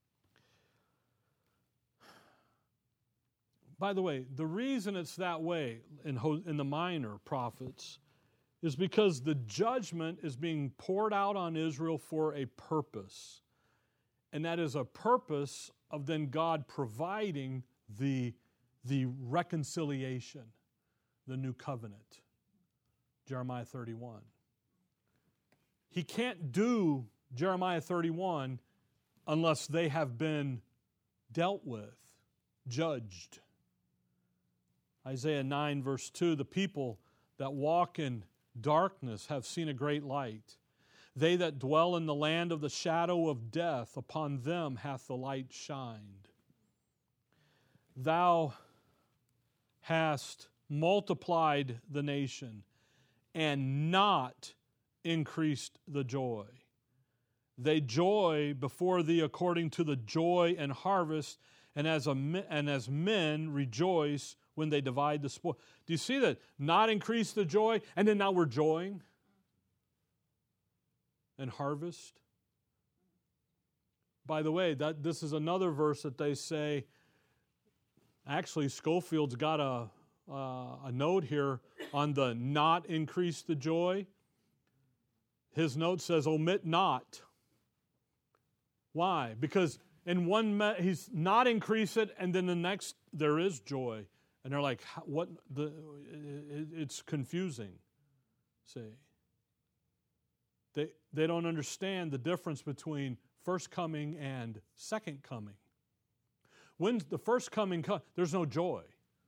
By the way, the reason it's that way in, in the minor prophets is because the judgment is being poured out on Israel for a purpose. And that is a purpose of then God providing the, the reconciliation, the new covenant. Jeremiah thirty-one. He can't do Jeremiah thirty-one unless they have been dealt with, judged. Isaiah nine, verse two, the people that walk in darkness have seen a great light. They that dwell in the land of the shadow of death, upon them hath the light shined. Thou hast multiplied the nation and not increased the joy. They joy before thee according to the joy and harvest, and as, a, and as men rejoice when they divide the spoil. Do you see that? Not increase the joy, and then now we're joying and harvest. By the way, that this is another verse that they say, actually Scofield's got a, uh, a note here on the not increase the joy. His note says omit not. Why? Because in one, me- he's not increase it, and then the next there is joy. And they're like, what? The? It's confusing. See, they they don't understand the difference between first coming and second coming. When the first coming comes, there's no joy.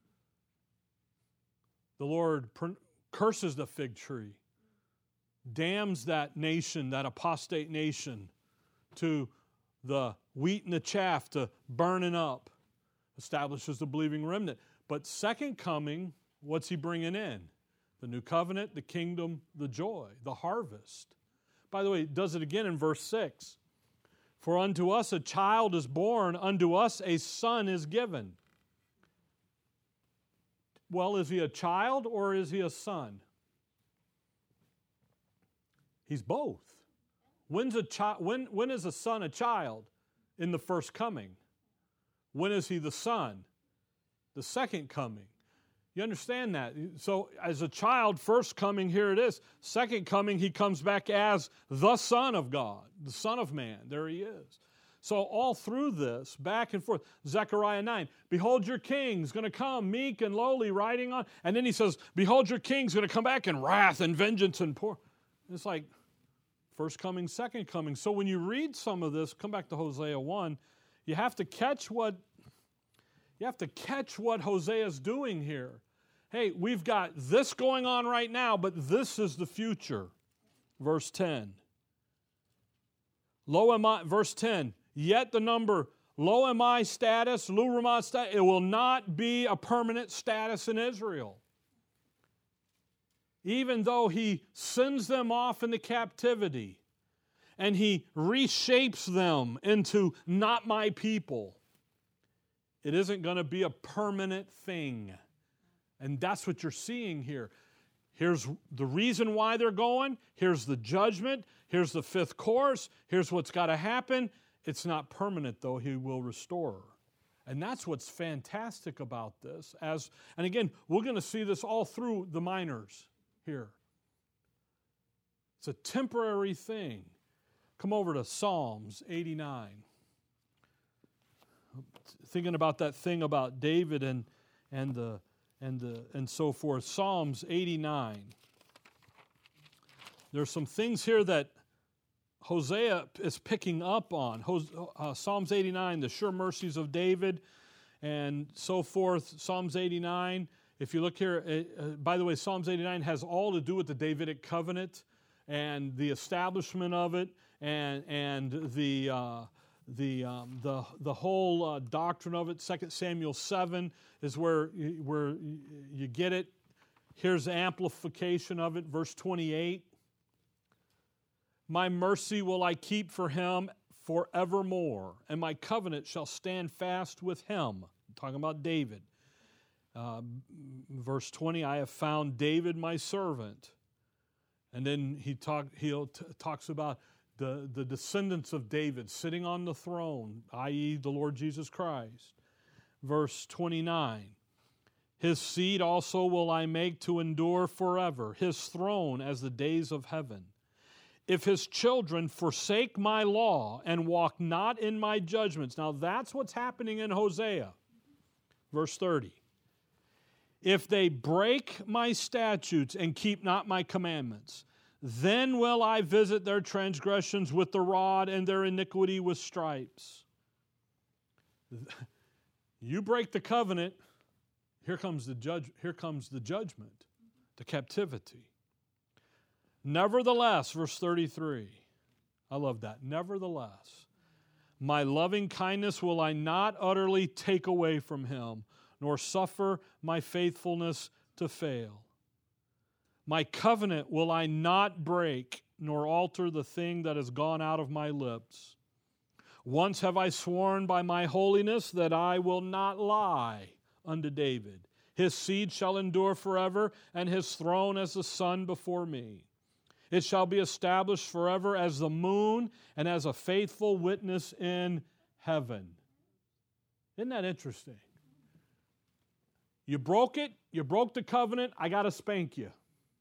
The Lord curses the fig tree, damns that nation, that apostate nation, to the wheat and the chaff, to burning up, establishes the believing remnant. But second coming, what's He bringing in? The new covenant, the kingdom, the joy, the harvest. By the way, it does it again in verse six. For unto us a child is born, unto us a son is given. Well, is he a child or is he a son? He's both. When's a chi- when, when is a son a child? In the first coming. When is he the son? The second coming. You understand that? So as a child, first coming, here it is. Second coming, he comes back as the Son of God, the Son of Man. There he is. So all through this, back and forth, Zechariah nine, behold your king's going to come, meek and lowly, riding on. And then he says, behold your king's going to come back in wrath and vengeance and poor. It's like first coming, second coming. So when you read some of this, come back to Hosea one, you have to catch what You have to catch what Hosea is doing here. Hey, we've got this going on right now, but this is the future. Verse ten. Lo am I, verse ten, yet the number, lo am I status, lu ramah status, it will not be a permanent status in Israel. Even though He sends them off into captivity and He reshapes them into not my people, it isn't going to be a permanent thing. And that's what you're seeing here. Here's the reason why they're going. Here's the judgment. Here's the fifth course. Here's what's got to happen. It's not permanent, though. He will restore. And that's what's fantastic about this. As And again, we're going to see this all through the minors here. It's a temporary thing. Come over to Psalms eighty-nine. Thinking about that thing about David and and the and the and so forth. Psalms eighty-nine. There's some things here that Hosea is picking up on. Uh, Psalms eighty-nine, the sure mercies of David, and so forth. Psalms eighty-nine. If you look here, uh, uh, by the way, Psalms eighty-nine has all to do with the Davidic covenant and the establishment of it, and and the. Uh, The, um, the, the whole uh, doctrine of it. Second Samuel seven is where, where you get it. Here's the amplification of it, verse twenty-eight. My mercy will I keep for him forevermore, and my covenant shall stand fast with him. I'm talking about David. Uh, verse twenty, I have found David my servant. And then he talk, he'll t- talks about the, the descendants of David sitting on the throne, that is the Lord Jesus Christ. Verse twenty-nine, his seed also will I make to endure forever, his throne as the days of heaven. If his children forsake my law and walk not in my judgments. Now that's what's happening in Hosea. Verse thirty. If they break my statutes and keep not my commandments, then will I visit their transgressions with the rod and their iniquity with stripes. You break the covenant, here comes the judge, here comes the judgment, the captivity. Nevertheless, verse thirty-three, I love that. Nevertheless, my loving kindness will I not utterly take away from him, nor suffer my faithfulness to fail. My covenant will I not break, nor alter the thing that has gone out of my lips. Once have I sworn by my holiness that I will not lie unto David. His seed shall endure forever, and his throne as the sun before me. It shall be established forever as the moon and as a faithful witness in heaven. Isn't that interesting? You broke it, you broke the covenant, I got to spank you.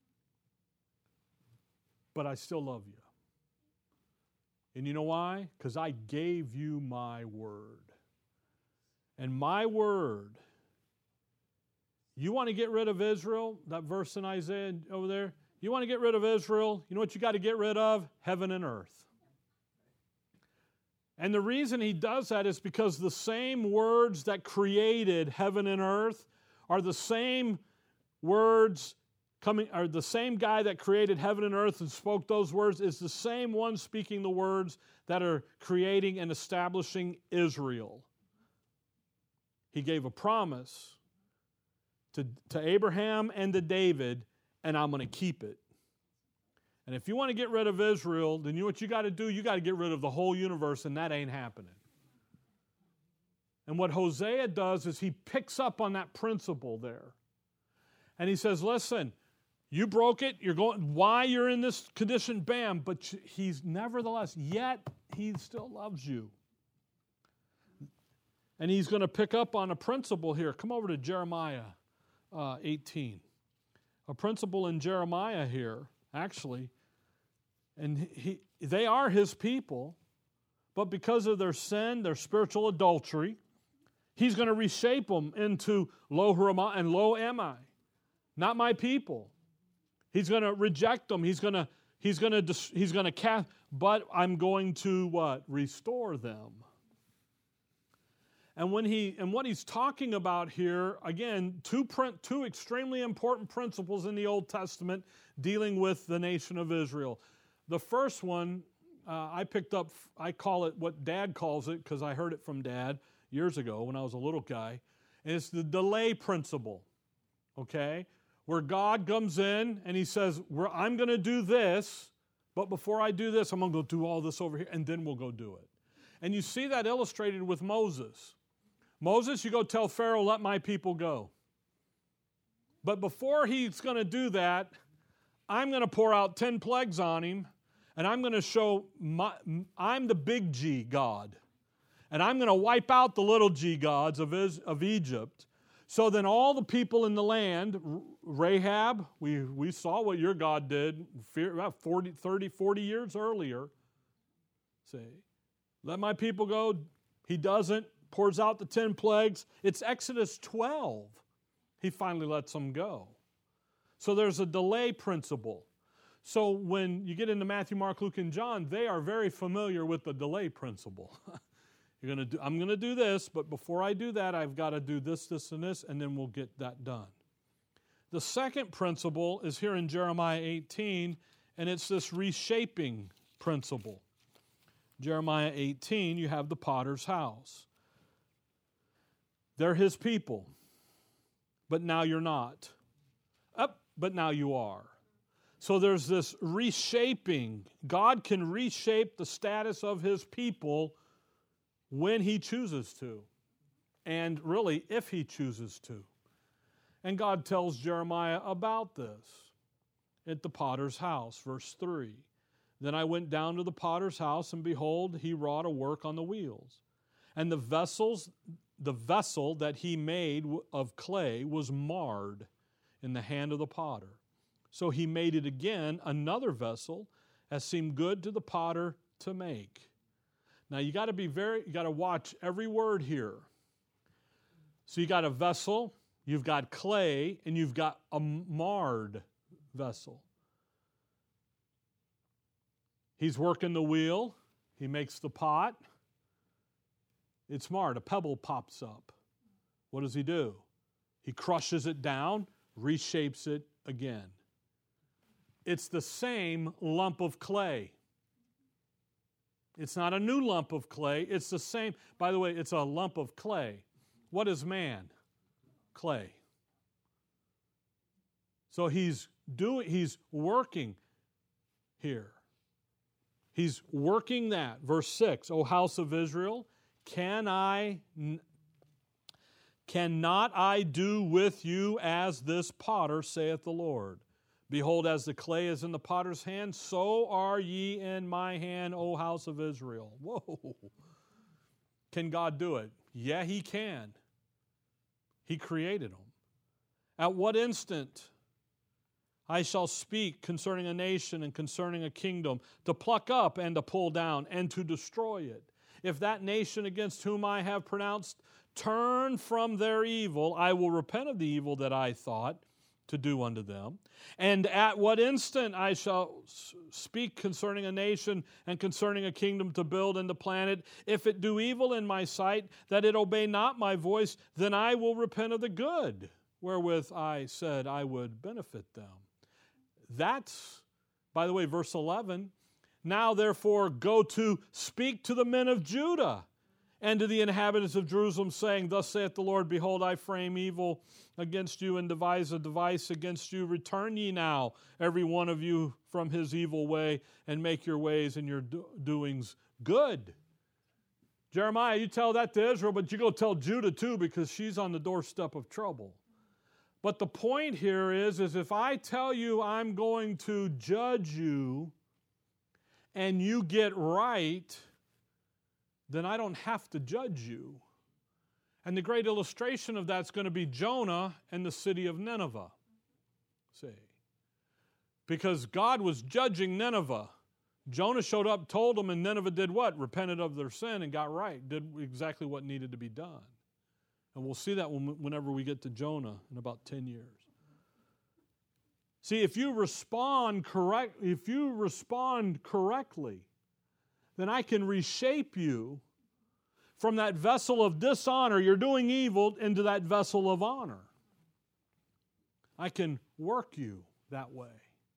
But I still love you. And you know why? Because I gave you my word. And my word, you want to get rid of Israel, that verse in Isaiah over there? You want to get rid of Israel, you know what you got to get rid of? Heaven and earth. And the reason he does that is because the same words that created heaven and earth are the same words coming, are the same guy that created heaven and earth and spoke those words is the same one speaking the words that are creating and establishing Israel. He gave a promise to, to Abraham and to David, and I'm going to keep it. And if you want to get rid of Israel, then you know what you got to do? You got to get rid of the whole universe, and that ain't happening. And what Hosea does is he picks up on that principle there. And he says, listen, you broke it, you're going, why you're in this condition, bam, but he's nevertheless, yet he still loves you. And he's going to pick up on a principle here. Come over to Jeremiah uh, eighteen. A principle in Jeremiah here, actually. And he, they are his people, but because of their sin, their spiritual adultery, he's going to reshape them into Lo Ramah and Lo Am I. Not my people. He's going to reject them. He's going to, he's going to, he's going to cast, but I'm going to what? Restore them. And when he, and what he's talking about here, again, two, two extremely important principles in the Old Testament dealing with the nation of Israel. The first one, uh, I picked up, I call it what Dad calls it, because I heard it from Dad years ago when I was a little guy, and it's the delay principle, okay? Where God comes in and he says, I'm going to do this, but before I do this, I'm going to go do all this over here, and then we'll go do it. And you see that illustrated with Moses. Moses, you go tell Pharaoh, let my people go. But before he's going to do that, I'm going to pour out ten plagues on him, and I'm going to show my, I'm the big G God. And I'm going to wipe out the little g gods of, of Egypt. So then all the people in the land, Rahab, we, we saw what your God did about forty, thirty, forty years earlier. Say, let my people go. He doesn't. Pours out the ten plagues. It's Exodus twelve. He finally lets them go. So there's a delay principle. So when you get into Matthew, Mark, Luke, and John, they are very familiar with the delay principle. You're gonna do, I'm going to do this, but before I do that, I've got to do this, this, and this, and then we'll get that done. The second principle is here in Jeremiah eighteen, and it's this reshaping principle. Jeremiah eighteen, you have the potter's house. They're his people, but now you're not. Up, but now you are. So there's this reshaping. God can reshape the status of his people when he chooses to, and really if he chooses to. And God tells Jeremiah about this. at the potter's house. Verse three. Then I went down to the potter's house, and behold, he wrought a work on the wheels. And the vessels, the vessel that he made of clay was marred in the hand of the potter. So he made it again another vessel, as seemed good to the potter to make. Now you got to be very, you got to watch every word here. So you got a vessel, you've got clay, and you've got a marred vessel. He's working the wheel. He makes the pot. It's marred. A pebble pops up. What does he do? He crushes it down, reshapes it again. It's the same lump of clay. It's not a new lump of clay. It's the same. By the way, it's a lump of clay. What is man? Clay. So he's doing, he's working here. He's working that. Verse six, O house of Israel, can I, cannot I do with you as this potter, saith the Lord? Behold, as the clay is in the potter's hand, so are ye in my hand, O house of Israel. Whoa. Can God do it? Yeah, He can. He created them. At what instant I shall speak concerning a nation and concerning a kingdom, to pluck up and to pull down and to destroy it. If that nation against whom I have pronounced turn from their evil, I will repent of the evil that I thought to do unto them. And at what instant I shall speak concerning a nation and concerning a kingdom to build and to plant it, if it do evil in my sight, that it obey not my voice, then I will repent of the good wherewith I said I would benefit them. That's, by the way, verse eleven. Now therefore go to speak to the men of Judah and to the inhabitants of Jerusalem, saying, Thus saith the Lord, Behold, I frame evil against you and devise a device against you. Return ye now, every one of you, from his evil way, and make your ways and your do- doings good. Jeremiah, you tell that to Israel, but you go tell Judah too, because she's on the doorstep of trouble. But the point here is, is if I tell you I'm going to judge you and you get right, then I don't have to judge you. And the great illustration of that's going to be Jonah and the city of Nineveh. See? Because God was judging Nineveh. Jonah showed up, told them, and Nineveh did what? Repented of their sin and got right. Did exactly what needed to be done. And we'll see that whenever we get to Jonah in about ten years. See, if you respond correct, if you respond correctly, then I can reshape you from that vessel of dishonor, you're doing evil, into that vessel of honor. I can work you that way.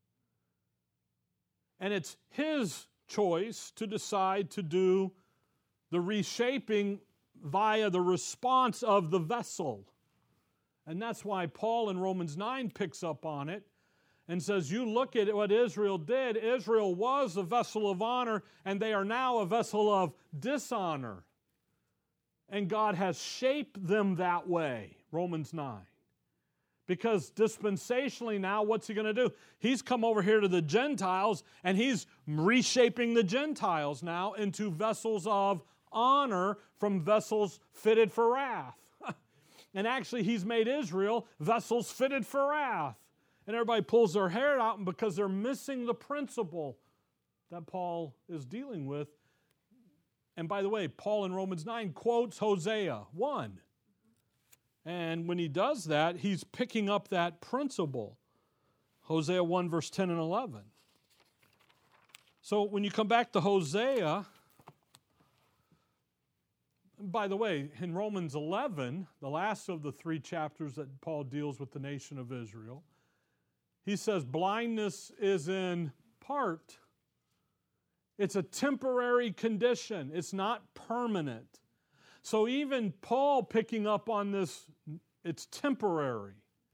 And it's His choice to decide to do the reshaping via the response of the vessel. And that's why Paul in Romans nine picks up on it and says, you look at what Israel did. Israel was a vessel of honor, and they are now a vessel of dishonor. And God has shaped them that way, Romans nine. Because dispensationally now, what's He going to do? He's come over here to the Gentiles, and He's reshaping the Gentiles now into vessels of honor from vessels fitted for wrath. And actually, He's made Israel vessels fitted for wrath. And everybody pulls their hair out because they're missing the principle that Paul is dealing with. And by the way, Paul in Romans nine quotes Hosea one. And when he does that, he's picking up that principle. Hosea one, verse ten and eleven. So when you come back to Hosea, by the way, in Romans eleven, the last of the three chapters that Paul deals with the nation of Israel, he says blindness is in part. It's a temporary condition. It's not permanent. So even Paul picking up on this, it's temporary.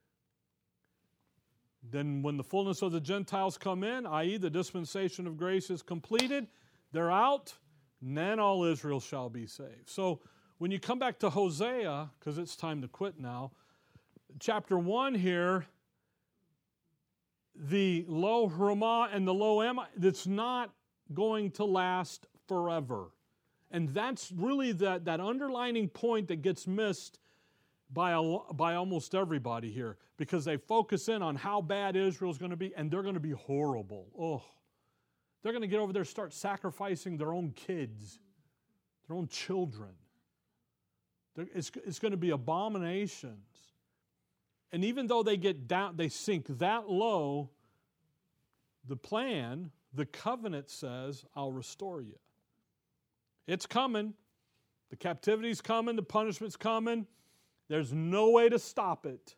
Then when the fullness of the Gentiles come in, that is the dispensation of grace is completed, they're out, and then all Israel shall be saved. So when you come back to Hosea, because it's time to quit now, chapter one here, the Lo Ruhamah and the Lo Ammi, it's not going to last forever. And that's really that, that underlining point that gets missed by, a, by almost everybody here, because they focus in on how bad Israel's going to be, and they're going to be horrible. Oh, they're going to get over there and start sacrificing their own kids, their own children. They're, it's, it's going to be abominations. And even though they get down, they sink that low, the plan, the covenant says, I'll restore you. It's coming. The captivity's coming. The punishment's coming. There's no way to stop it.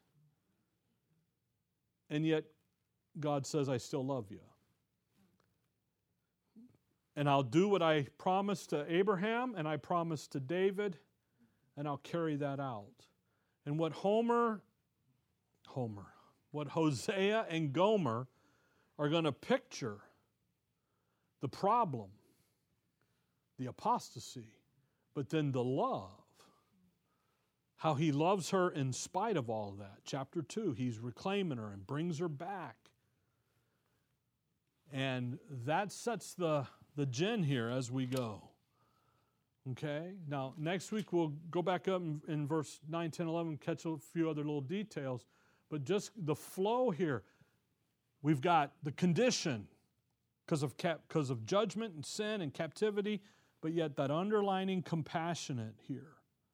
And yet, God says, I still love you. And I'll do what I promised to Abraham and I promised to David, and I'll carry that out. And what Homer, Homer, what Hosea and Gomer are going to picture, the problem, the apostasy, but then the love. How he loves her in spite of all of that. Chapter two, he's reclaiming her and brings her back. And that sets the, the gin here as we go. Okay? Now, next week we'll go back up in, in verse nine, ten, eleven, catch a few other little details. But just the flow here. We've got the condition because of cap, because of judgment and sin and captivity, but yet that underlining compassionate here.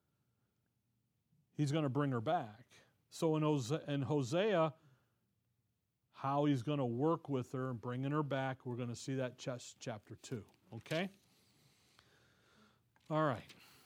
He's going to bring her back. So in Hosea, in Hosea, how he's going to work with her and bringing her back, we're going to see that chapter two. Okay? All right.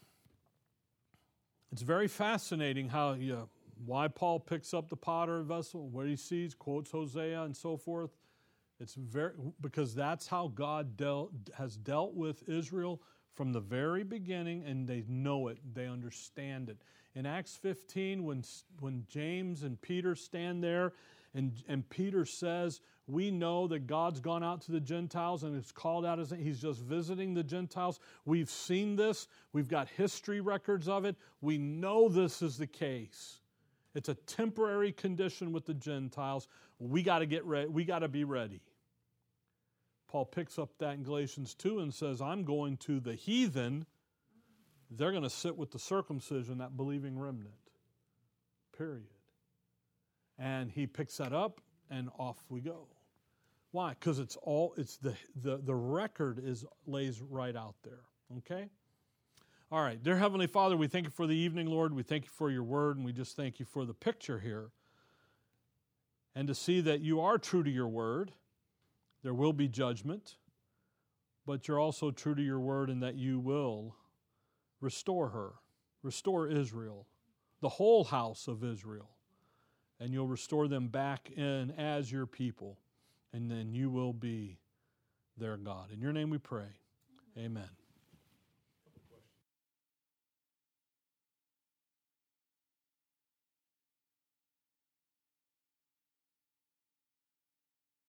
It's very fascinating how you, why Paul picks up the potter vessel, what he sees, quotes Hosea and so forth. It's very because that's how God dealt, has dealt with Israel from the very beginning, and they know it, they understand it. In Acts fifteen, when, when James and Peter stand there, and, and Peter says, we know that God's gone out to the Gentiles and it's called out as he's just visiting the Gentiles. We've seen this. We've got history records of it. We know this is the case. It's a temporary condition with the Gentiles. We got to get ready. We got to be ready. Paul picks up that in Galatians two and says, I'm going to the heathen. They're going to sit with the circumcision, that believing remnant. Period. And he picks that up and off we go. Why? Because it's all, it's the, the, the record is lays right out there. Okay? All right. Dear Heavenly Father, we thank you for the evening, Lord. We thank you for your word, and we just thank you for the picture here. And to see that you are true to your word. There will be judgment, but you're also true to your word in that you will restore her, restore Israel, the whole house of Israel, and you'll restore them back in as your people, and then you will be their God. In your name we pray. Amen.